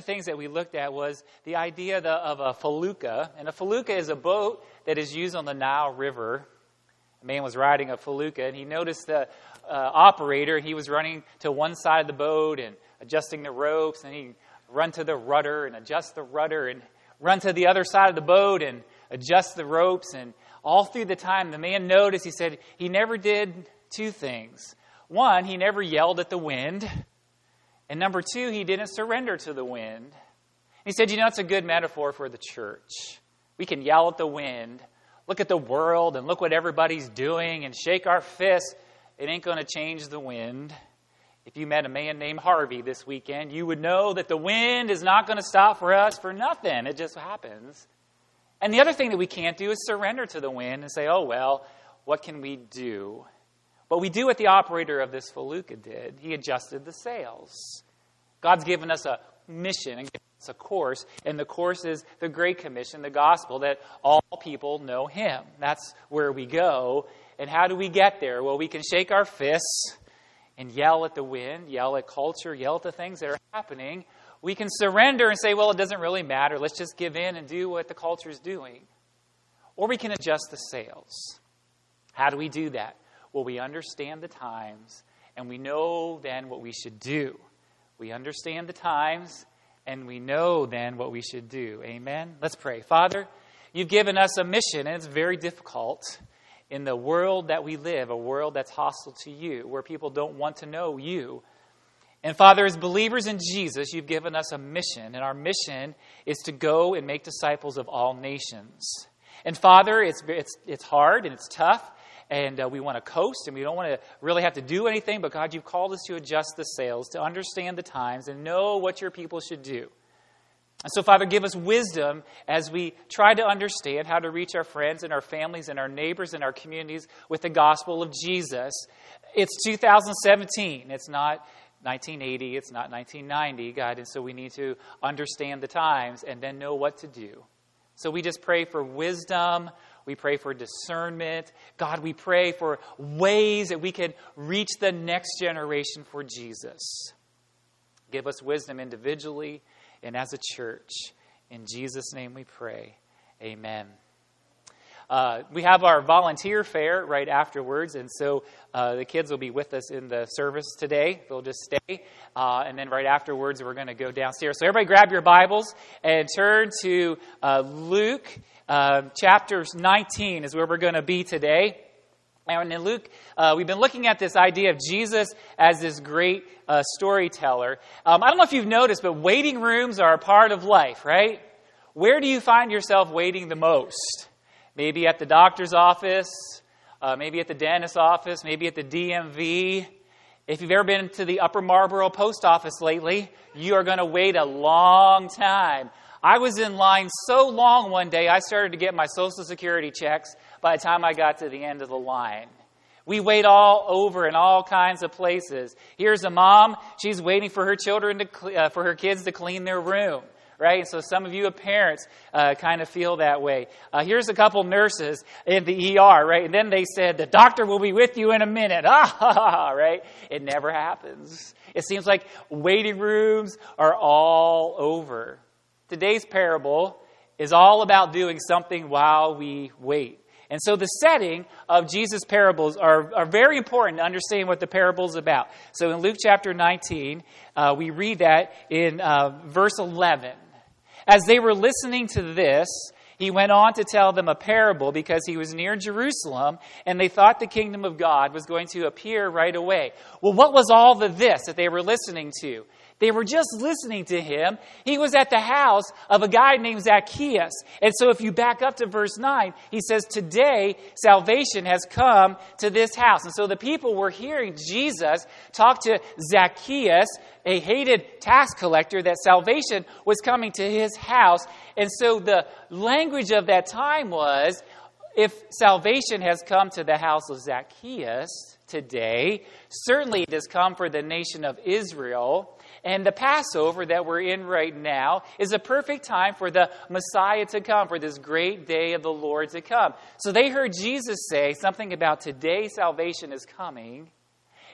things that we looked at was the idea of a felucca. And a felucca is a boat that is used on the Nile River. A man was riding a felucca, and he noticed the operator. He was running to one side of the boat and adjusting the ropes, and he run to the rudder and adjust the rudder, and run to the other side of the boat and adjust the ropes. And all through the time, the man noticed, he said, he never did two things. One, he never yelled at the wind. And number two, he didn't surrender to the wind. He said, it's a good metaphor for the church. We can yell at the wind, look at the world, and look what everybody's doing, and shake our fists. It ain't going to change the wind. If you met a man named Harvey this weekend, you would know that the wind is not going to stop for us for nothing. It just happens. And the other thing that we can't do is surrender to the wind and say, oh, well, what can we do? But we do what the operator of this felucca did. He adjusted the sails. God's given us a mission and given us a course, and the course is the Great Commission, the gospel, that all people know Him. That's where we go. And how do we get there? Well, we can shake our fists and yell at the wind, yell at culture, yell at the things that are happening. We can surrender and say, well, it doesn't really matter. Let's just give in and do what the culture is doing. Or we can adjust the sails. How do we do that? Well, we understand the times, and we know then what we should do. We understand the times, and we know then what we should do. Amen? Let's pray. Father, you've given us a mission, and it's very difficult in the world that we live, a world that's hostile to you, where people don't want to know you. And Father, as believers in Jesus, you've given us a mission, and our mission is to go and make disciples of all nations. And Father, it's hard and it's tough, and we want to coast, and we don't want to really have to do anything, but God, you've called us to adjust the sails, to understand the times, and know what your people should do. And so, Father, give us wisdom as we try to understand how to reach our friends and our families and our neighbors and our communities with the gospel of Jesus. It's 2017. It's not 1980. It's not 1990, God. And so we need to understand the times and then know what to do. So we just pray for wisdom. We pray for discernment. God, we pray for ways that we can reach the next generation for Jesus. Give us wisdom individually and as a church. In Jesus' name we pray. Amen. We have our volunteer fair right afterwards, and so the kids will be with us in the service today. They'll just stay, and then right afterwards we're going to go downstairs. So everybody grab your Bibles and turn to Luke chapter 19 is where we're going to be today. And in Luke, we've been looking at this idea of Jesus as this great storyteller. I don't know if you've noticed, but waiting rooms are a part of life, right? Where do you find yourself waiting the most? Maybe at the doctor's office, maybe at the dentist's office, maybe at the DMV. If you've ever been to the Upper Marlboro post office lately, you are going to wait a long time. I was in line so long one day, I started to get my Social Security checks by the time I got to the end of the line. We wait all over in all kinds of places. Here's a mom. She's waiting for her for her kids to clean their room. Right? And so some of you parents kind of feel that way. Here's a couple nurses in the ER, right? And then they said, the doctor will be with you in a minute. Right? It never happens. It seems like waiting rooms are all over. Today's parable is all about doing something while we wait. And so the setting of Jesus' parables are very important to understand what the parable is about. So in Luke chapter 19, we read that in verse 11. As they were listening to this, he went on to tell them a parable because he was near Jerusalem and they thought the kingdom of God was going to appear right away. Well, what was all this that they were listening to? They were just listening to him. He was at the house of a guy named Zacchaeus. And so if you back up to verse 9, he says, today salvation has come to this house. And so the people were hearing Jesus talk to Zacchaeus, a hated tax collector, that salvation was coming to his house. And so the language of that time was, if salvation has come to the house of Zacchaeus today, certainly it has come for the nation of Israel. And the Passover that we're in right now is a perfect time for the Messiah to come, for this great day of the Lord to come. So they heard Jesus say something about today salvation is coming.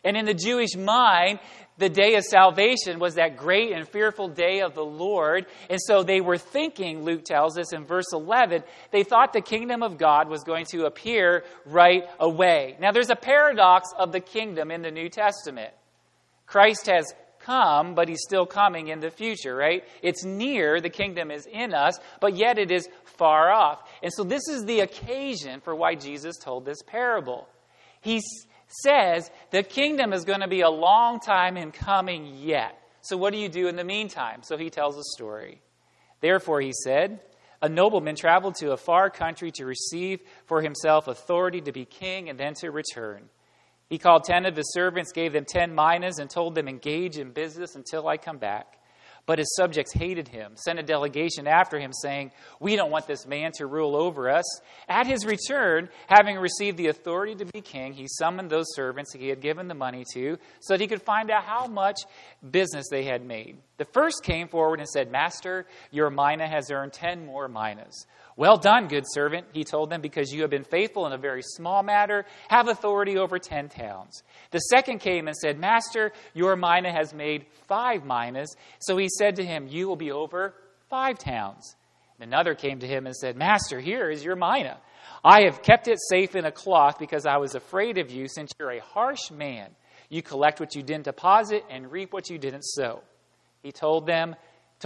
And in the Jewish mind, the day of salvation was that great and fearful day of the Lord. And so they were thinking, Luke tells us in verse 11, they thought the kingdom of God was going to appear right away. Now there's a paradox of the kingdom in the New Testament. Christ has come, but he's still coming in the future, right? It's near, the kingdom is in us, but yet it is far off. And so this is the occasion for why Jesus told this parable. He says the kingdom is going to be a long time in coming yet. So what do you do in the meantime? So he tells a story. Therefore, he said, a nobleman traveled to a far country to receive for himself authority to be king and then to return. He called 10 of his servants, gave them 10 minas, and told them, engage in business until I come back. But his subjects hated him, sent a delegation after him, saying, we don't want this man to rule over us. At his return, having received the authority to be king, he summoned those servants he had given the money to, so that he could find out how much business they had made. The first came forward and said, Master, your mina has earned 10 more minas. Well done, good servant, he told them, because you have been faithful in a very small matter, have authority over 10 towns. The second came and said, Master, your mina has made 5 minas. So he said to him, you will be over 5 towns. And another came to him and said, Master, here is your mina. I have kept it safe in a cloth because I was afraid of you, since you're a harsh man. You collect what you didn't deposit and reap what you didn't sow. He told him,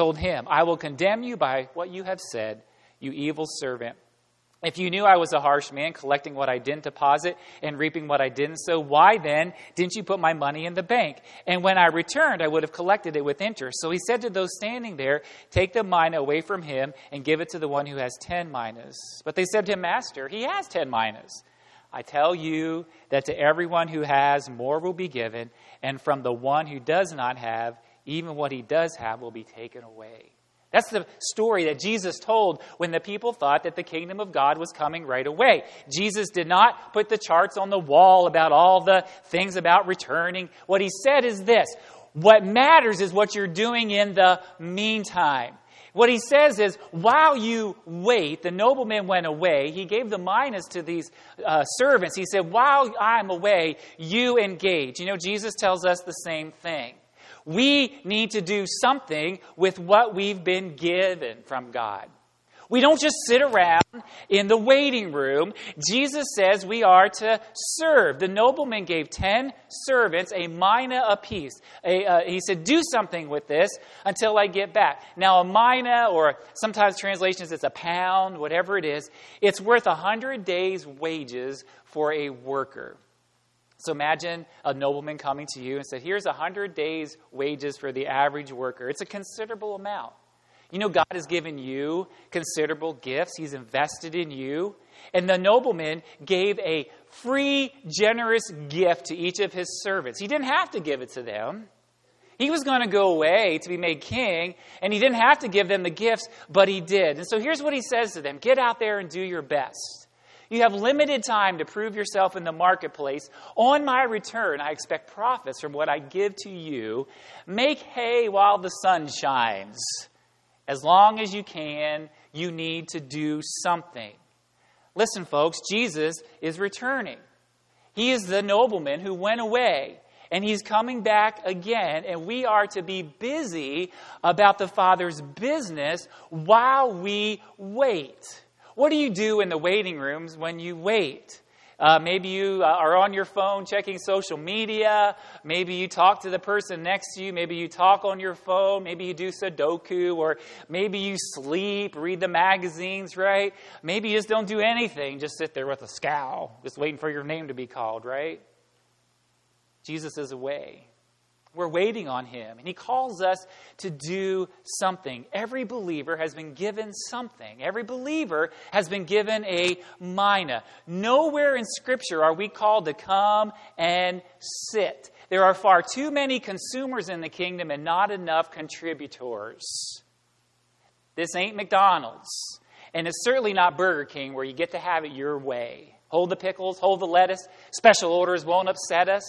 I will condemn you by what you have said, you evil servant. If you knew I was a harsh man, collecting what I didn't deposit and reaping what I didn't sow, why then didn't you put my money in the bank? And when I returned, I would have collected it with interest. So he said to those standing there, take the mina away from him and give it to the one who has 10 minas. But they said to him, Master, he has 10 minas. I tell you that to everyone who has, more will be given, and from the one who does not have, even what he does have will be taken away. That's the story that Jesus told when the people thought that the kingdom of God was coming right away. Jesus did not put the charts on the wall about all the things about returning. What he said is this: what matters is what you're doing in the meantime. What he says is, while you wait, the nobleman went away. He gave the minas to these servants. He said, while I'm away, you engage. You know, Jesus tells us the same thing. We need to do something with what we've been given from God. We don't just sit around in the waiting room. Jesus says we are to serve. The nobleman gave 10 servants a mina apiece. He said, do something with this until I get back. Now, a mina, or sometimes translations, it's a pound, whatever it is, it's worth 100 days' wages for a worker. So imagine a nobleman coming to you and said, here's 100 days' wages for the average worker. It's a considerable amount. You know, God has given you considerable gifts. He's invested in you. And the nobleman gave a free, generous gift to each of his servants. He didn't have to give it to them. He was going to go away to be made king, and he didn't have to give them the gifts, but he did. And so here's what he says to them: get out there and do your best. You have limited time to prove yourself in the marketplace. On my return, I expect profits from what I give to you. Make hay while the sun shines. As long as you can, you need to do something. Listen, folks, Jesus is returning. He is the nobleman who went away, and he's coming back again, and we are to be busy about the Father's business while we wait. What do you do in the waiting rooms when you wait? Maybe you are on your phone checking social media. Maybe you talk to the person next to you. Maybe you talk on your phone. Maybe you do Sudoku, or maybe you sleep, read the magazines, right? Maybe you just don't do anything. Just sit there with a scowl, just waiting for your name to be called, right? Jesus is away. We're waiting on him, and he calls us to do something. Every believer has been given something. Every believer has been given a mina. Nowhere in Scripture are we called to come and sit. There are far too many consumers in the kingdom and not enough contributors. This ain't McDonald's, and it's certainly not Burger King, where you get to have it your way. Hold the pickles, hold the lettuce. Special orders won't upset us.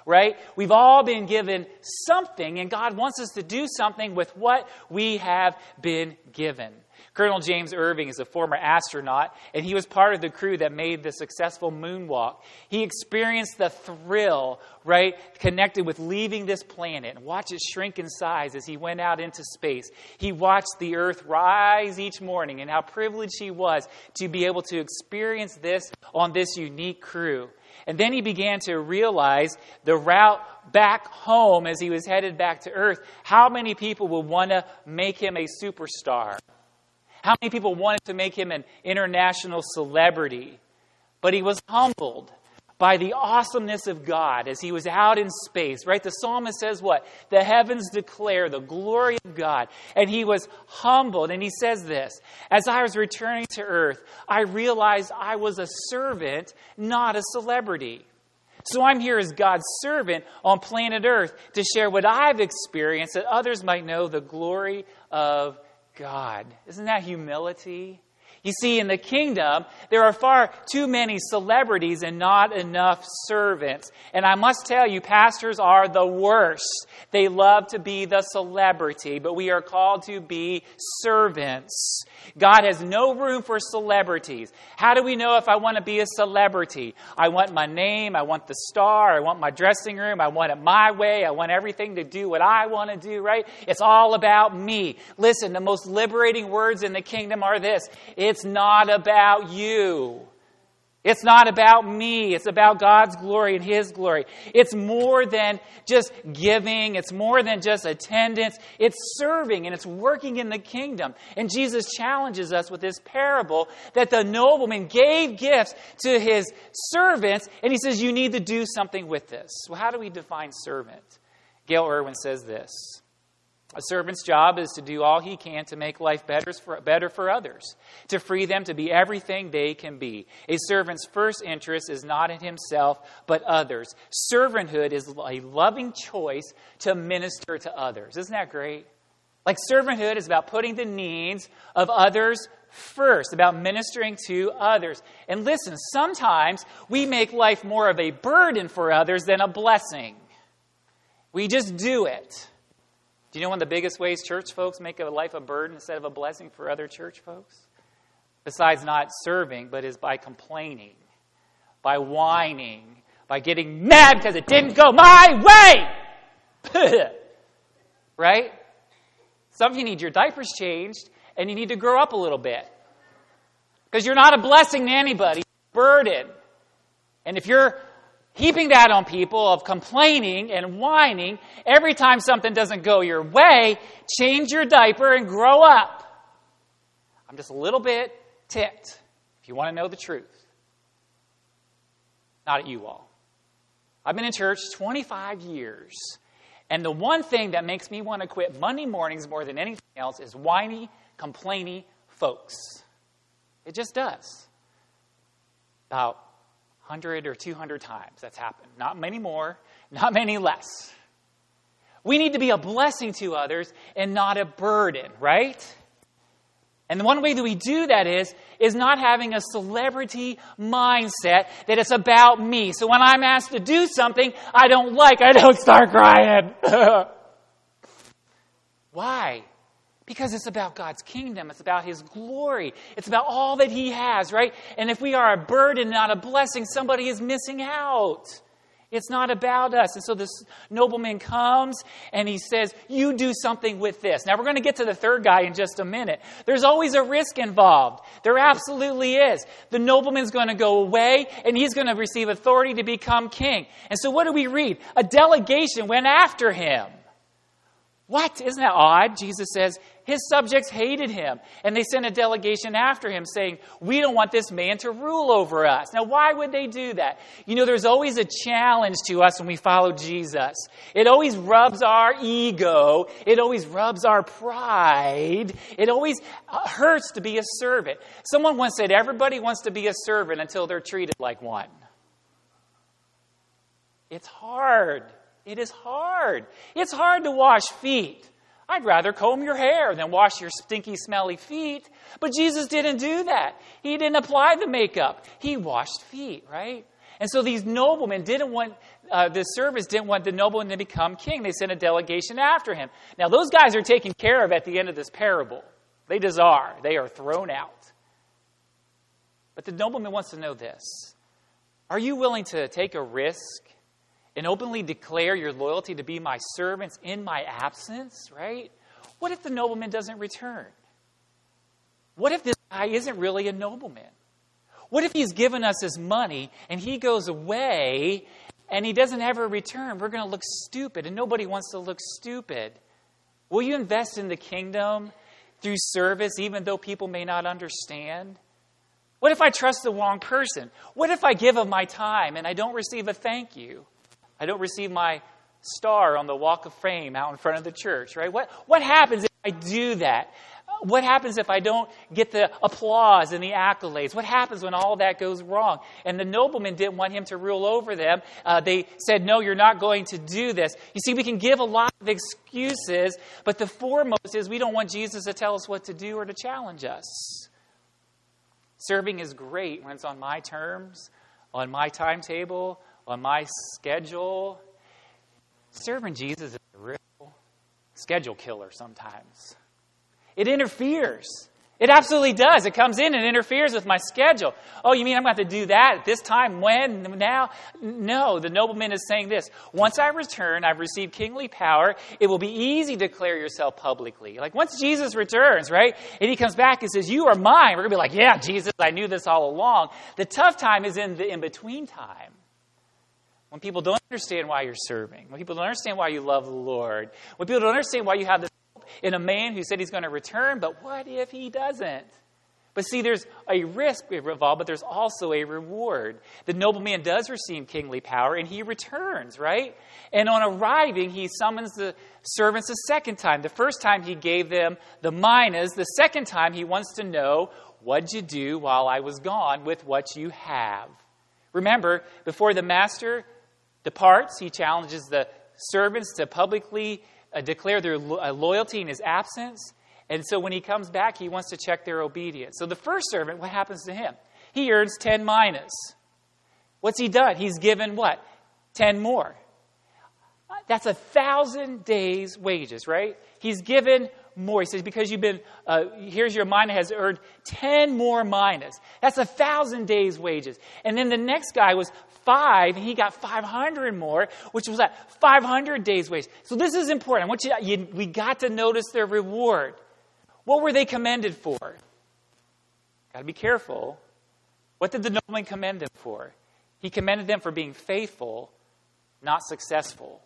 right? We've all been given something, and God wants us to do something with what we have been given. Colonel James Irving is a former astronaut, and he was part of the crew that made the successful moonwalk. He experienced the thrill, right, connected with leaving this planet and watched it shrink in size as he went out into space. He watched the Earth rise each morning, and how privileged he was to be able to experience this on this unique crew. And then he began to realize the route back home as he was headed back to Earth, how many people would want to make him a superstar. How many people wanted to make him an international celebrity? But he was humbled by the awesomeness of God as he was out in space, right? The psalmist says what? The heavens declare the glory of God. And he was humbled. And he says this, as I was returning to earth, I realized I was a servant, not a celebrity. So I'm here as God's servant on planet Earth to share what I've experienced that others might know the glory of God. Isn't that humility? You see, in the kingdom, there are far too many celebrities and not enough servants. And I must tell you, pastors are the worst. They love to be the celebrity, but we are called to be servants. God has no room for celebrities. How do we know if I want to be a celebrity? I want my name, I want the star, I want my dressing room, I want it my way, I want everything to do what I want to do, right? It's all about me. Listen, the most liberating words in the kingdom are this: it's not about you. It's not about me. It's about God's glory and His glory. It's more than just giving. It's more than just attendance. It's serving and it's working in the kingdom. And Jesus challenges us with this parable that the nobleman gave gifts to his servants, and he says, you need to do something with this. Well, how do we define servant? Gail Irwin says this: a servant's job is to do all he can to make life better for others, to free them to be everything they can be. A servant's first interest is not in himself, but others. Servanthood is a loving choice to minister to others. Isn't that great? Like, servanthood is about putting the needs of others first, about ministering to others. And listen, sometimes we make life more of a burden for others than a blessing. We just do it. Do you know one of the biggest ways church folks make a life a burden instead of a blessing for other church folks? Besides not serving, but is by complaining, by whining, by getting mad because it didn't go my way. Right? Some of you need your diapers changed and you need to grow up a little bit. Because you're not a blessing to anybody, you're a burden. And if you're heaping that on people of complaining and whining every time something doesn't go your way, change your diaper and grow up. I'm just a little bit ticked, if you want to know the truth. Not at you all. I've been in church 25 years, and the one thing that makes me want to quit Monday mornings more than anything else is whiny, complaining folks. It just does. About 100 or 200 times that's happened. Not many more, not many less. We need to be a blessing to others and not a burden, right? And the one way that we do that is not having a celebrity mindset that it's about me. So when I'm asked to do something I don't start crying. Why? Because it's about God's kingdom. It's about His glory. It's about all that He has, right? And if we are a burden, not a blessing, somebody is missing out. It's not about us. And so this nobleman comes and he says, you do something with this. Now we're going to get to the third guy in just a minute. There's always a risk involved. There absolutely is. The nobleman's going to go away and he's going to receive authority to become king. And so what do we read? A delegation went after him. What? Isn't that odd? Jesus says his subjects hated him, and they sent a delegation after him saying, we don't want this man to rule over us. Now, why would they do that? You know, there's always a challenge to us when we follow Jesus. It always rubs our ego. It always rubs our pride. It always hurts to be a servant. Someone once said, everybody wants to be a servant until they're treated like one. It's hard. It is hard. It's hard to wash feet. I'd rather comb your hair than wash your stinky, smelly feet. But Jesus didn't do that. He didn't apply the makeup. He washed feet, right? And so these noblemen didn't want the servants didn't want the nobleman to become king. They sent a delegation after him. Now, those guys are taken care of at the end of this parable. They just are. They are thrown out. But the nobleman wants to know this. Are you willing to take a risk and openly declare your loyalty to be my servants in my absence, right? What if the nobleman doesn't return? What if this guy isn't really a nobleman? What if he's given us his money and he goes away and he doesn't ever return? We're going to look stupid, and nobody wants to look stupid. Will you invest in the kingdom through service even though people may not understand? What if I trust the wrong person? What if I give of my time and I don't receive a thank you? I don't receive my star on the Walk of Fame out in front of the church, right? What happens if I do that? What happens if I don't get the applause and the accolades? What happens when all that goes wrong? And the nobleman didn't want him to rule over them. They said, no, you're not going to do this. You see, we can give a lot of excuses, but the foremost is we don't want Jesus to tell us what to do or to challenge us. Serving is great when it's on my terms, on my timetable, on my schedule. Serving Jesus is a real schedule killer sometimes. It interferes. It absolutely does. It comes in and interferes with my schedule. Oh, you mean I'm going to have to do that at this time? When? Now? No, the nobleman is saying this. Once I return, I've received kingly power. It will be easy to declare yourself publicly. Like once Jesus returns, right? And he comes back and says, you are mine. We're going to be like, yeah, Jesus, I knew this all along. The tough time is in the in-between time. When people don't understand why you're serving. When people don't understand why you love the Lord. When people don't understand why you have this in a man who said he's going to return, but what if he doesn't? But see, there's a risk involved, but there's also a reward. The nobleman does receive kingly power, and he returns, right? And on arriving, he summons the servants a second time. The first time he gave them the minas. The second time he wants to know, what'd you do while I was gone with what you have? Remember, before the master departs, he challenges the servants to publicly declare their loyalty in his absence. And so when he comes back, he wants to check their obedience. So the first servant, what happens to him? He earns 10 minas. What's he done? He's given what? 10 more. That's 1,000 days' wages, right? He's given more. He says, because you've been, here's your mina has earned 10 more minas. That's 1,000 days' wages. And then the next guy was 5, and he got 500 more, which was at 500 days' wages. So this is important. I want we got to notice their reward. What were they commended for? Got to be careful. What did the nobleman commend them for? He commended them for being faithful, not successful.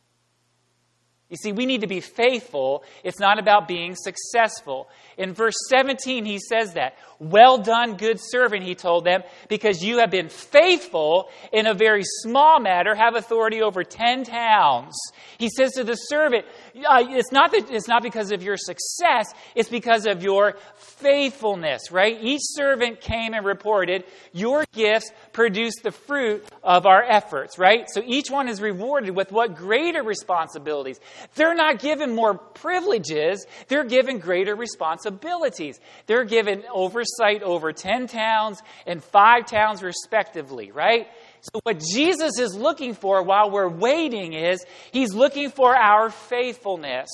You see, we need to be faithful. It's not about being successful. In verse 17, he says that. Well done, good servant, he told them, because you have been faithful in a very small matter, have authority over 10 towns. He says to the servant, it's not because of your success, it's because of your faithfulness, right? Each servant came and reported, your gifts produce the fruit of our efforts, right? So each one is rewarded with what greater responsibilities. They're not given more privileges. They're given greater responsibilities. They're given oversight over 10 towns and 5 towns respectively, right? So what Jesus is looking for while we're waiting is he's looking for our faithfulness.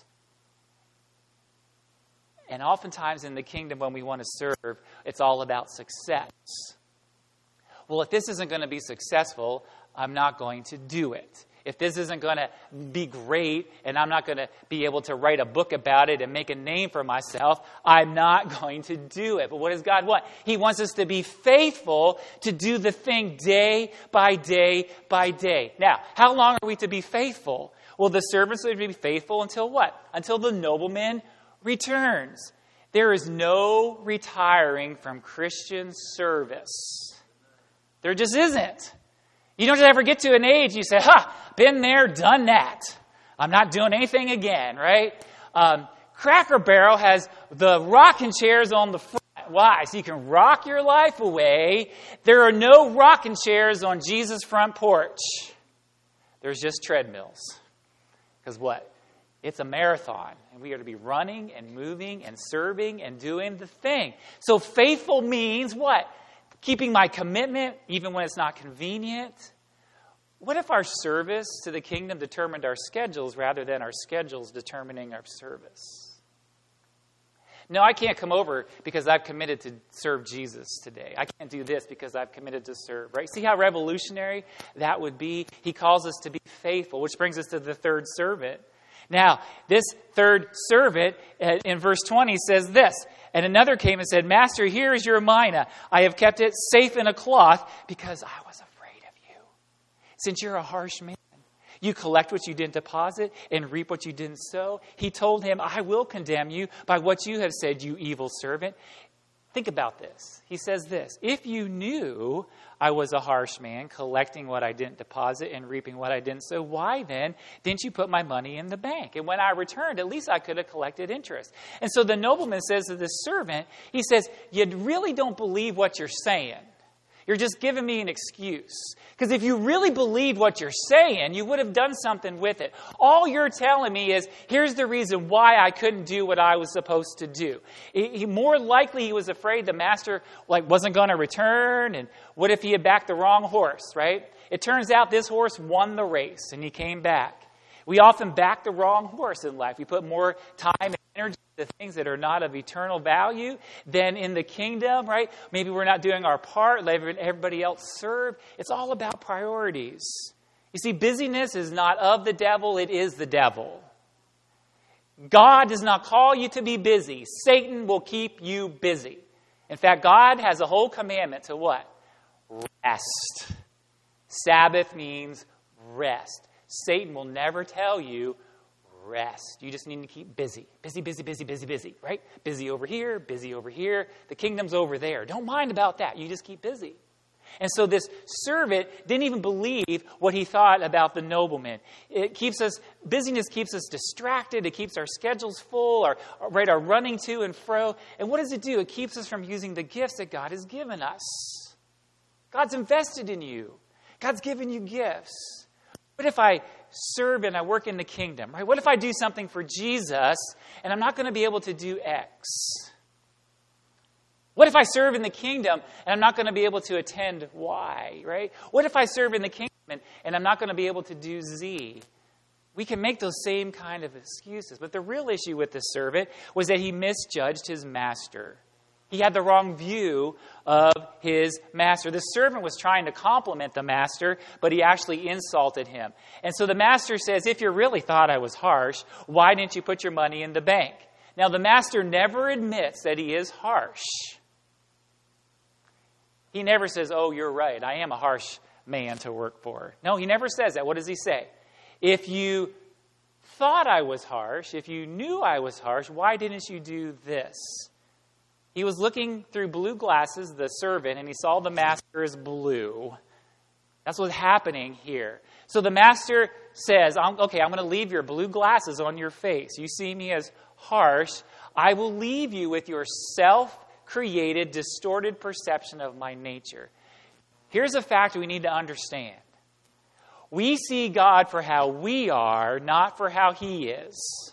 And oftentimes in the kingdom when we want to serve, it's all about success. Well, if this isn't going to be successful, I'm not going to do it. If this isn't going to be great and I'm not going to be able to write a book about it and make a name for myself, I'm not going to do it. But what does God want? He wants us to be faithful to do the thing day by day by day. Now, how long are we to be faithful? Well, the servants are to be faithful until what? Until the nobleman returns. There is no retiring from Christian service. There just isn't. You don't ever get to an age you say, been there, done that. I'm not doing anything again, right? Cracker Barrel has the rocking chairs on the front. Why? So you can rock your life away. There are no rocking chairs on Jesus' front porch. There's just treadmills. Because what? It's a marathon. And we are to be running and moving and serving and doing the thing. So faithful means what? Keeping my commitment even when it's not convenient. What if our service to the kingdom determined our schedules rather than our schedules determining our service? No, I can't come over because I've committed to serve Jesus today. I can't do this because I've committed to serve, right? See how revolutionary that would be? He calls us to be faithful, which brings us to the third servant. Now, this third servant in verse 20 says this, and another came and said, Master, here is your mina. I have kept it safe in a cloth because I was afraid of you. Since you're a harsh man, you collect what you didn't deposit and reap what you didn't sow. He told him, I will condemn you by what you have said, you evil servant. Think about this. He says this, if you knew I was a harsh man, collecting what I didn't deposit and reaping what I didn't sow, why then didn't you put my money in the bank? And when I returned, at least I could have collected interest. And so the nobleman says to this servant, he says, you really don't believe what you're saying. You're just giving me an excuse. Because if you really believed what you're saying, you would have done something with it. All you're telling me is, here's the reason why I couldn't do what I was supposed to do. More likely he was afraid the master wasn't going to return. And what if he had backed the wrong horse, right? It turns out this horse won the race and he came back. We often back the wrong horse in life. We put more time and energy into things that are not of eternal value than in the kingdom, right? Maybe we're not doing our part, letting everybody else serve. It's all about priorities. You see, busyness is not of the devil, it is the devil. God does not call you to be busy. Satan will keep you busy. In fact, God has a whole commandment to what? Rest. Sabbath means rest. Satan will never tell you rest. You just need to keep busy. Busy, busy, busy, busy, busy, right? Busy over here, busy over here. The kingdom's over there. Don't mind about that. You just keep busy. And so this servant didn't even believe what he thought about the nobleman. Busyness keeps us distracted. It keeps our schedules full, our running to and fro. And what does it do? It keeps us from using the gifts that God has given us. God's invested in you. God's given you gifts. What if I serve and I work in the kingdom, right? What if I do something for Jesus and I'm not going to be able to do X? What if I serve in the kingdom and I'm not going to be able to attend Y, right? What if I serve in the kingdom and I'm not going to be able to do Z? We can make those same kind of excuses. But the real issue with this servant was that he misjudged his master. He had the wrong view of his master. The servant was trying to compliment the master, but he actually insulted him. And so the master says, if you really thought I was harsh, why didn't you put your money in the bank? Now, the master never admits that he is harsh. He never says, oh, you're right, I am a harsh man to work for. No, he never says that. What does he say? If you thought I was harsh, if you knew I was harsh, why didn't you do this? He was looking through blue glasses, the servant, and he saw the master as blue. That's what's happening here. So the master says, I'm going to leave your blue glasses on your face. You see me as harsh. I will leave you with your self-created, distorted perception of my nature. Here's a fact we need to understand. We see God for how we are, not for how He is.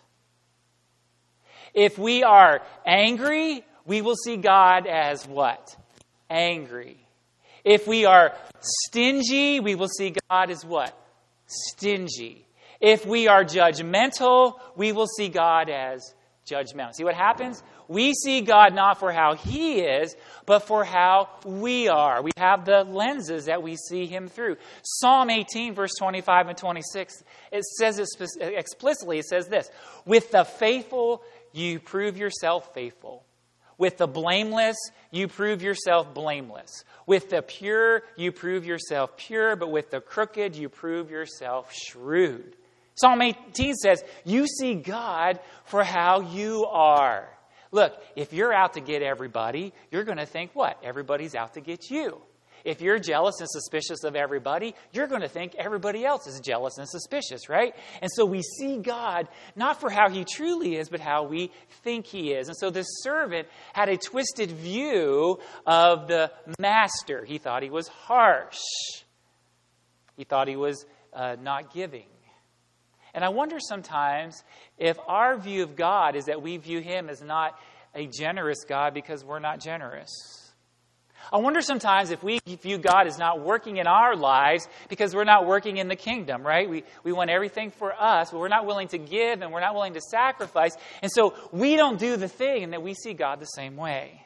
If we are angry, we will see God as what? Angry. If we are stingy, we will see God as what? Stingy. If we are judgmental, we will see God as judgmental. See what happens? We see God not for how He is, but for how we are. We have the lenses that we see Him through. Psalm 18, verse 25 and 26, it says it explicitly, it says this, with the faithful, you prove yourself faithful. With the blameless, you prove yourself blameless. With the pure, you prove yourself pure. But with the crooked, you prove yourself shrewd. Psalm 18 says, you see God for how you are. Look, if you're out to get everybody, you're going to think what? Everybody's out to get you. If you're jealous and suspicious of everybody, you're going to think everybody else is jealous and suspicious, right? And so we see God not for how He truly is, but how we think He is. And so this servant had a twisted view of the master. He thought he was harsh. He thought he was not giving. And I wonder sometimes if our view of God is that we view Him as not a generous God because we're not generous. I wonder sometimes if we view God as not working in our lives because we're not working in the kingdom, right? We want everything for us, but we're not willing to give and we're not willing to sacrifice. And so we don't do the thing, and that we see God the same way.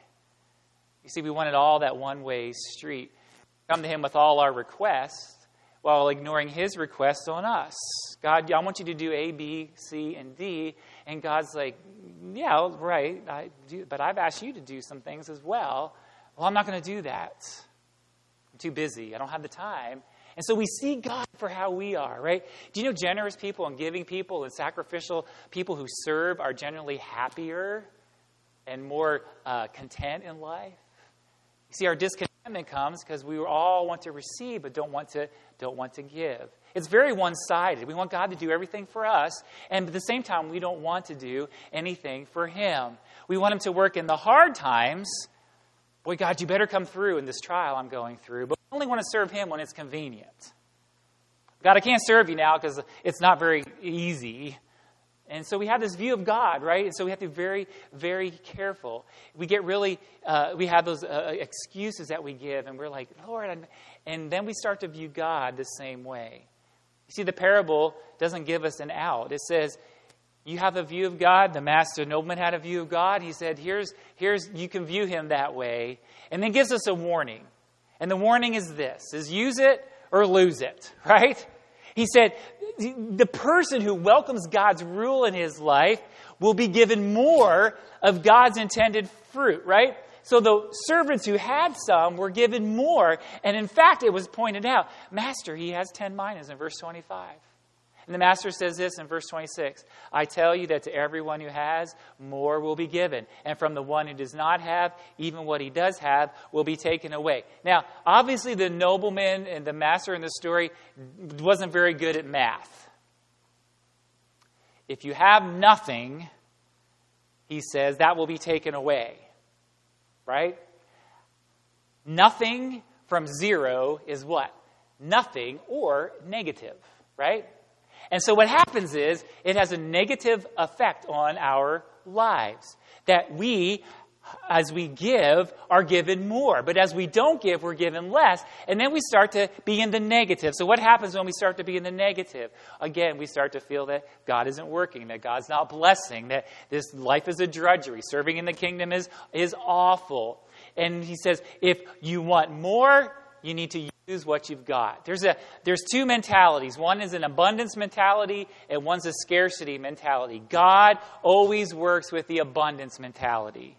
You see, we want it all that one-way street. We come to him with all our requests while ignoring his request on us. God, I want you to do A, B, C, and D. And God's like, yeah, right, I do, but I've asked you to do some things as well. Well, I'm not going to do that. I'm too busy. I don't have the time. And so we see God for how we are, right? Do you know generous people and giving people and sacrificial people who serve are generally happier and more content in life? You see, our discontentment comes because we all want to receive but don't want to give. It's very one-sided. We want God to do everything for us, and at the same time, we don't want to do anything for him. We want him to work in the hard times. Boy, God, you better come through in this trial I'm going through. But we only want to serve him when it's convenient. God, I can't serve you now because it's not very easy. And so we have this view of God, right? And so we have to be very, very careful. We get really, we have those excuses that we give, and we're like, Lord, and then we start to view God the same way. You see, the parable doesn't give us an out. It says, you have a view of God. The master nobleman had a view of God. He said, here's you can view him that way. And then gives us a warning. And the warning is this, is use it or lose it, right? He said, the person who welcomes God's rule in his life will be given more of God's intended fruit, right? So the servants who had some were given more. And in fact, it was pointed out, Master, he has 10 minas in verse 25. And the master says this in verse 26, I tell you that to everyone who has, more will be given. And from the one who does not have, even what he does have will be taken away. Now, obviously the nobleman and the master in the story wasn't very good at math. If you have nothing, he says, that will be taken away. Right? Nothing from zero is what? Nothing or negative. Right? And so what happens is it has a negative effect on our lives. That we, as we give, are given more. But as we don't give, we're given less. And then we start to be in the negative. So what happens when we start to be in the negative? Again, we start to feel that God isn't working, that God's not blessing, that this life is a drudgery. Serving in the kingdom is awful. And he says, if you want more, you need to use what you've got. There's two mentalities. One is an abundance mentality, and one's a scarcity mentality. God always works with the abundance mentality.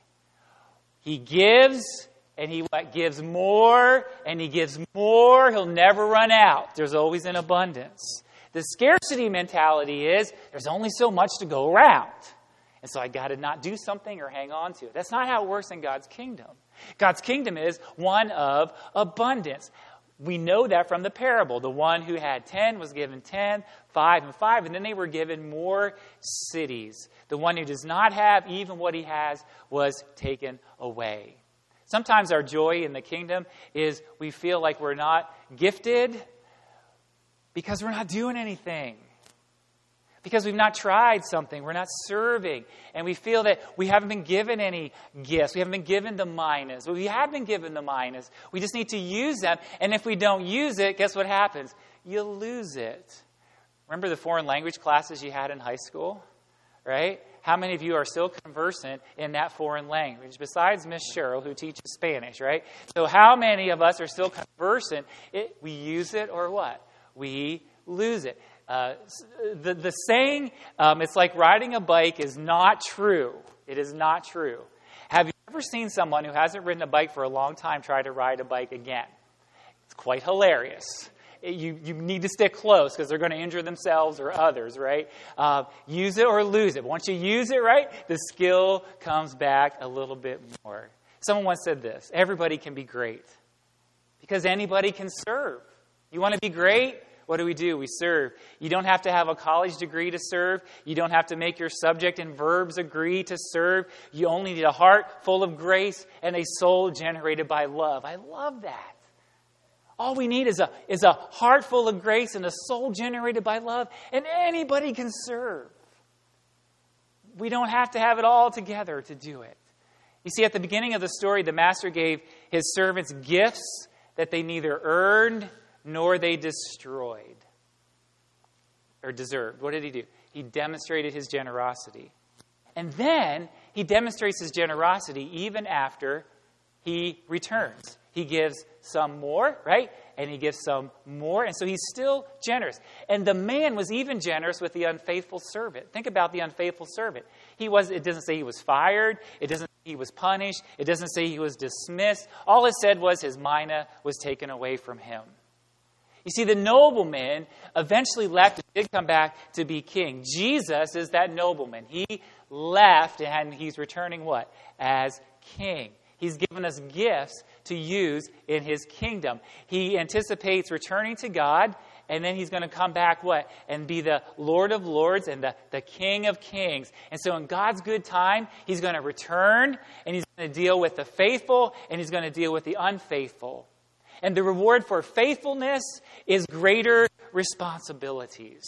He gives, and he gives more, and he gives more. He'll never run out. There's always an abundance. The scarcity mentality is, there's only so much to go around. And so I got to not do something or hang on to it. That's not how it works in God's kingdom. God's kingdom is one of abundance. We know that from the parable. The one who had 10 was given 10, 5, and 5, and then they were given more cities. The one who does not have even what he has was taken away. Sometimes our joy in the kingdom is we feel like we're not gifted because we're not doing anything. Because we've not tried something, we're not serving, and we feel that we haven't been given any gifts. We haven't been given the minas. But we have been given the minas. We just need to use them, and if we don't use it, guess what happens? You lose it. Remember the foreign language classes you had in high school? Right? How many of you are still conversant in that foreign language? Besides Miss Cheryl, who teaches Spanish, right? So how many of us are still conversant? We use it or what? We lose it. The saying, it's like riding a bike is not true. It is not true. Have you ever seen someone who hasn't ridden a bike for a long time try to ride a bike again? It's quite hilarious. You need to stick close because they're going to injure themselves or others, right? Use it or lose it. Once you use it, right, the skill comes back a little bit more. Someone once said this, everybody can be great because anybody can serve. You want to be great? What do? We serve. You don't have to have a college degree to serve. You don't have to make your subject and verbs agree to serve. You only need a heart full of grace and a soul generated by love. I love that. All we need is a heart full of grace and a soul generated by love, and anybody can serve. We don't have to have it all together to do it. You see, at the beginning of the story, the master gave his servants gifts that they neither earned nor they destroyed or deserved. What did he do? He demonstrated his generosity. And then he demonstrates his generosity even after he returns. He gives some more, right? And he gives some more. And so he's still generous. And the man was even generous with the unfaithful servant. Think about the unfaithful servant. It doesn't say he was fired. It doesn't say he was punished. It doesn't say he was dismissed. All it said was his mina was taken away from him. You see, the nobleman eventually left and did come back to be king. Jesus is that nobleman. He left and he's returning what? As king. He's given us gifts to use in his kingdom. He anticipates returning to God, and then he's going to come back what? And be the Lord of Lords and the King of Kings. And so in God's good time, he's going to return, and he's going to deal with the faithful, and he's going to deal with the unfaithful. And the reward for faithfulness is greater responsibilities.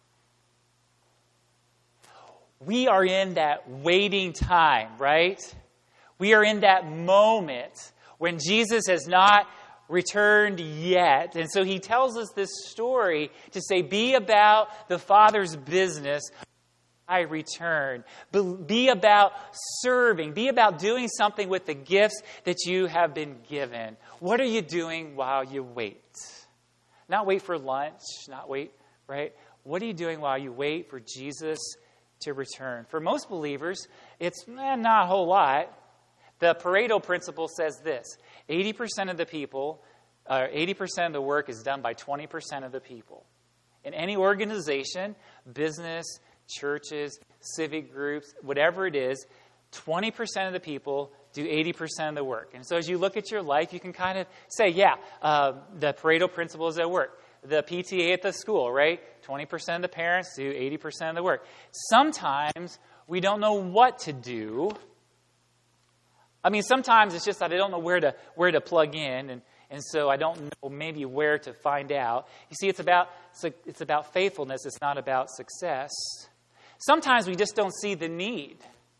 We are in that waiting time, right? We are in that moment when Jesus has not returned yet. And so he tells us this story to say, be about the Father's business. I return. Be about serving. Be about doing something with the gifts that you have been given. What are you doing while you wait? Not wait for lunch, not wait, right? What are you doing while you wait for Jesus to return? For most believers, it's not a whole lot. The Pareto principle says this: 80% of the people, 80% of the work is done by 20% of the people. In any organization, business, churches, civic groups, whatever it is, 20% of the people do 80% of the work. And so as you look at your life, you can kind of say, the Pareto principle is at work. The PTA at the school, right? 20% of the parents do 80% of the work. Sometimes we don't know what to do. I mean, sometimes it's just that I don't know where to plug in, and so I don't know maybe where to find out. You see, it's about faithfulness. It's not about success. Sometimes we just don't see the need.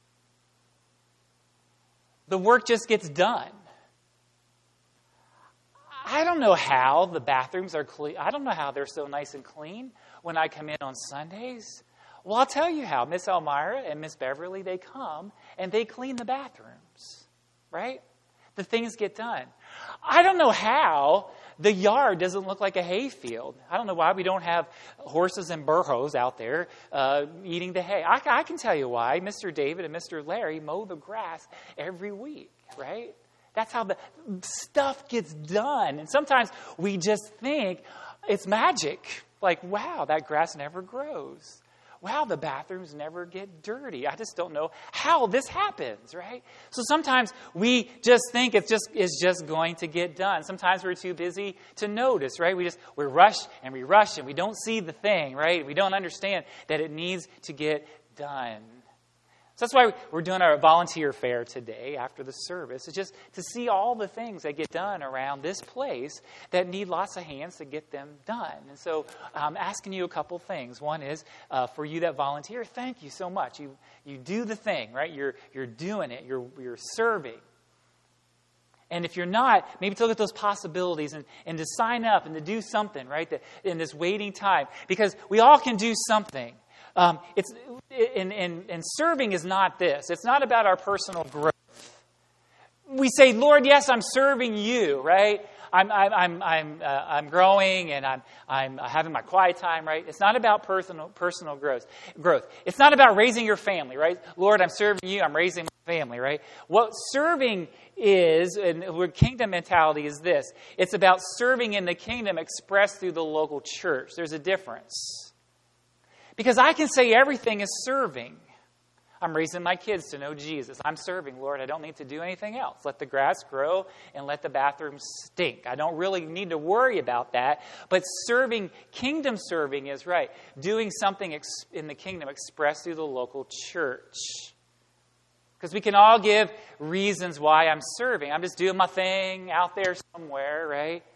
The work just gets done. I don't know how the bathrooms are clean. I don't know how they're so nice and clean when I come in on Sundays. Well, I'll tell you how. Miss Elmira and Miss Beverly, they come and they clean the bathrooms, right? The things get done. I don't know how the yard doesn't look like a hayfield. I don't know why we don't have horses and burros out there eating the hay. I can tell you why. Mr. David and Mr. Larry mow the grass every week, right? That's how the stuff gets done. And sometimes we just think it's magic. Like, wow, that grass never grows. Wow, the bathrooms never get dirty. I just don't know how this happens, right? So sometimes we just think it's just going to get done. Sometimes we're too busy to notice, right? We rush and we don't see the thing, right? We don't understand that it needs to get done. So that's why we're doing our volunteer fair today after the service. It's just to see all the things that get done around this place that need lots of hands to get them done. And so I'm asking you a couple things. One is for you that volunteer, thank you so much. You do the thing, right? You're doing it. You're serving. And if you're not, maybe to look at those possibilities and to sign up and to do something, right? In this waiting time. Because we all can do something. Serving is not this. It's not about our personal growth. We say, Lord, yes, I'm serving you, right? I'm growing and I'm having my quiet time, right? It's not about personal growth. It's not about raising your family, right? Lord, I'm serving you. I'm raising my family, right? What serving is, and kingdom mentality is this. It's about serving in the kingdom expressed through the local church. There's a difference. Because I can say everything is serving. I'm raising my kids to know Jesus. I'm serving, Lord. I don't need to do anything else. Let the grass grow and let the bathrooms stink. I don't really need to worry about that. But serving, kingdom serving is right. Doing something in the kingdom expressed through the local church. Because we can all give reasons why I'm serving. I'm just doing my thing out there somewhere, right?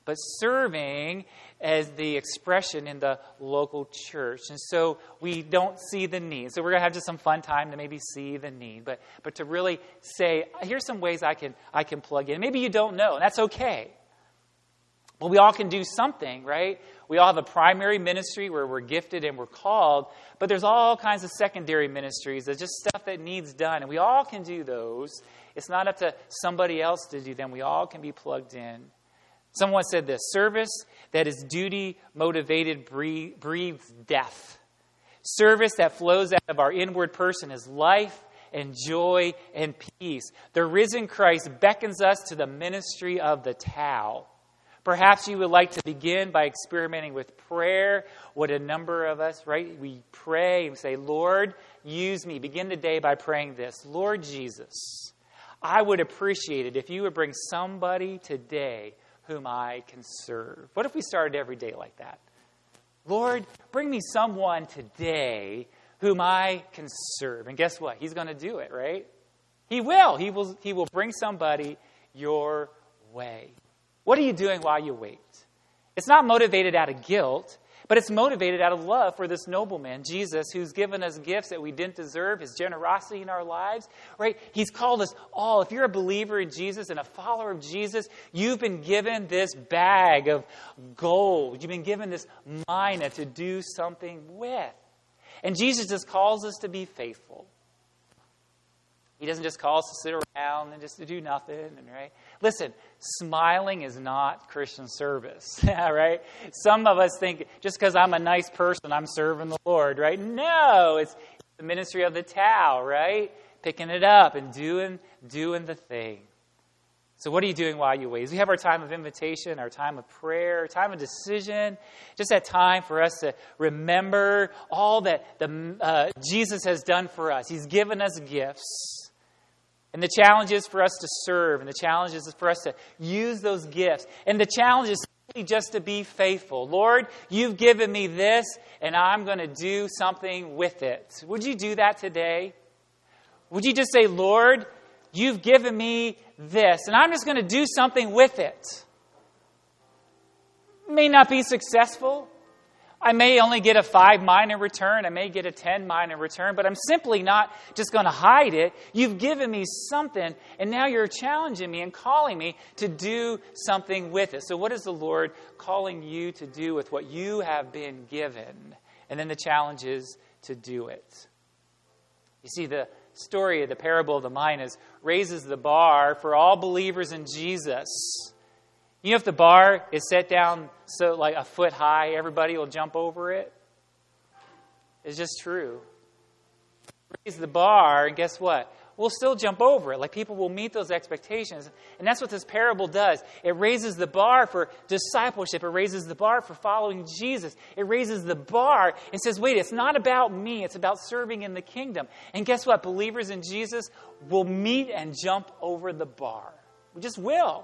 but serving as the expression in the local church. And so we don't see the need. So we're going to have just some fun time to maybe see the need, but to really say, here's some ways I can plug in. Maybe you don't know, and that's okay. Well, we all can do something, right? We all have a primary ministry where we're gifted and we're called, but there's all kinds of secondary ministries. There's just stuff that needs done, and we all can do those. It's not up to somebody else to do them. We all can be plugged in. Someone said this: service that is duty-motivated breeds death. Service that flows out of our inward person is life and joy and peace. The risen Christ beckons us to the ministry of the Tau. Perhaps you would like to begin by experimenting with prayer. What a number of us, right? We pray and say, Lord, use me. Begin the day by praying this: Lord Jesus, I would appreciate it if you would bring somebody today whom I can serve. What if we started every day like that? Lord, bring me someone today whom I can serve. And guess what? He's going to do it, right? He will. He will bring somebody your way. What are you doing while you wait? It's not motivated out of guilt, but it's motivated out of love for this nobleman, Jesus, who's given us gifts that we didn't deserve, his generosity in our lives, right? He's called us all. If you're a believer in Jesus and a follower of Jesus, you've been given this bag of gold. You've been given this mina to do something with. And Jesus just calls us to be faithful. He doesn't just call us to sit around and just to do nothing, right? Listen, smiling is not Christian service, right? Some of us think just because I'm a nice person, I'm serving the Lord, right? No, it's the ministry of the Tau, right? Picking it up and doing the thing. So what are you doing while you wait? As we have our time of invitation, our time of prayer, our time of decision, just that time for us to remember all that Jesus has done for us. He's given us gifts. And the challenge is for us to serve. And the challenge is for us to use those gifts. And the challenge is simply just to be faithful. Lord, you've given me this, and I'm going to do something with it. Would you do that today? Would you just say, Lord, you've given me this, and I'm just going to do something with it. It may not be successful. I may only get a 5 mina in return. I may get a 10 mina in return, but I'm simply not just going to hide it. You've given me something, and now you're challenging me and calling me to do something with it. So what is the Lord calling you to do with what you have been given? And then the challenge is to do it. You see, the story of the parable of the minas raises the bar for all believers in Jesus. You know, if the bar is set down so like a foot high, everybody will jump over it. It's just true. Raise the bar, and guess what? We'll still jump over it. Like, people will meet those expectations. And that's what this parable does. It raises the bar for discipleship. It raises the bar for following Jesus. It raises the bar and says, wait, it's not about me. It's about serving in the kingdom. And guess what? Believers in Jesus will meet and jump over the bar. We just will.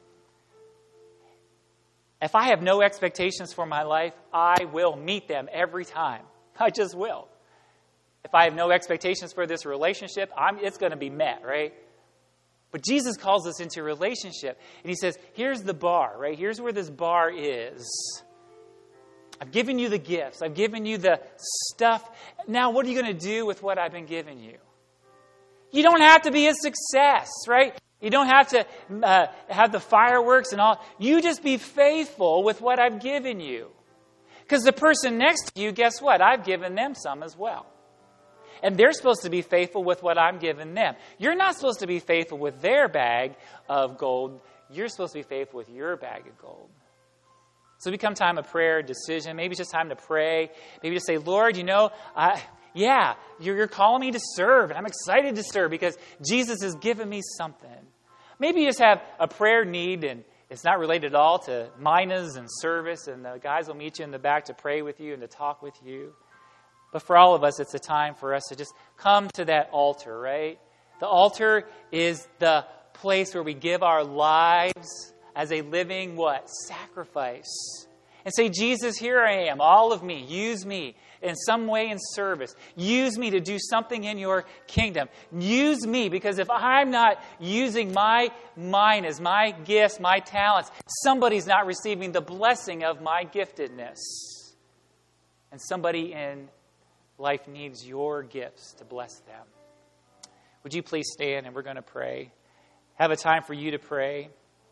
If I have no expectations for my life, I will meet them every time. I just will. If I have no expectations for this relationship, it's going to be met, right? But Jesus calls us into a relationship. And he says, here's the bar, right? Here's where this bar is. I've given you the gifts. I've given you the stuff. Now, what are you going to do with what I've been giving you? You don't have to be a success, right? You don't have to have the fireworks and all. You just be faithful with what I've given you. Because the person next to you, guess what? I've given them some as well. And they're supposed to be faithful with what I'm giving them. You're not supposed to be faithful with their bag of gold. You're supposed to be faithful with your bag of gold. So it becomes time of prayer, decision. Maybe it's just time to pray. Maybe just say, Lord, you're calling me to serve, and I'm excited to serve because Jesus has given me something. Maybe you just have a prayer need, and it's not related at all to minas and service, and the guys will meet you in the back to pray with you and to talk with you. But for all of us, it's a time for us to just come to that altar, right? The altar is the place where we give our lives as a living, sacrifice. And say, Jesus, here I am, all of me, use me. in some way in service. Use me to do something in your kingdom. Use me, because if I'm not using my mind as my gifts, my talents, somebody's not receiving the blessing of my giftedness. And somebody in life needs your gifts to bless them. Would you please stand, and we're going to pray. Have a time for you to pray.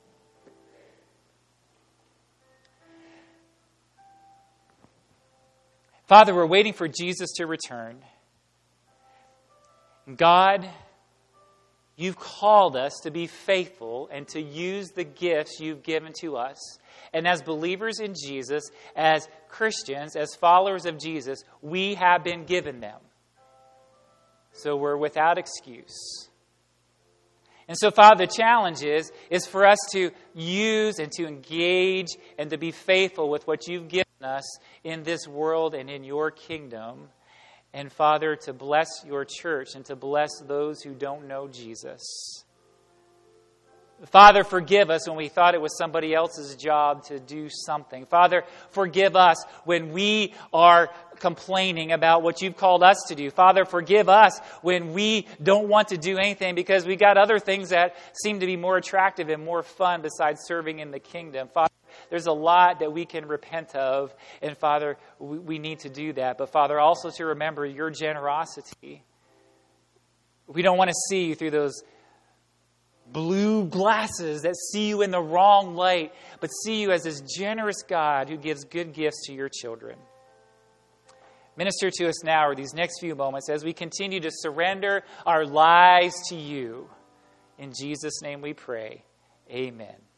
Father, we're waiting for Jesus to return. God, you've called us to be faithful and to use the gifts you've given to us. And as believers in Jesus, as Christians, as followers of Jesus, we have been given them. So we're without excuse. And so, Father, the challenge is for us to use and to engage and to be faithful with what you've given us in this world and in your kingdom. And, Father, to bless your church and to bless those who don't know Jesus. Father, forgive us when we thought it was somebody else's job to do something. Father, forgive us when we are complaining about what you've called us to do. Father, forgive us when we don't want to do anything because we got other things that seem to be more attractive and more fun besides serving in the kingdom. Father, there's a lot that we can repent of, and Father, we need to do that. But Father, also to remember your generosity. We don't want to see you through those blue glasses that see you in the wrong light, but see you as this generous God who gives good gifts to your children. Minister to us now, or these next few moments, as we continue to surrender our lives to you. In Jesus' name we pray. Amen.